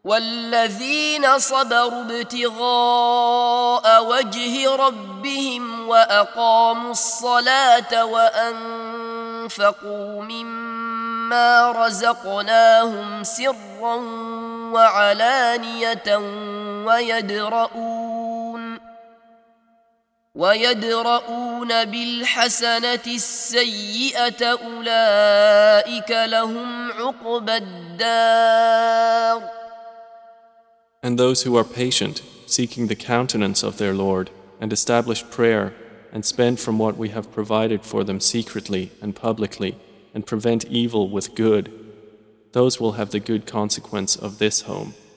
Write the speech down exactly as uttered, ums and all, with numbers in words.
والذين صبروا ابتغاء وجه ربهم وأقاموا الصلاة وأنفقوا مما رزقناهم سرا وعلانية ويدرؤون ويدرؤون بالحسنة السيئة أولئك لهم عقبى الدار. And those who are patient, seeking the countenance of their Lord, and establish prayer, and spend from what we have provided for them secretly and publicly, and prevent evil with good, those will have the good consequence of this home.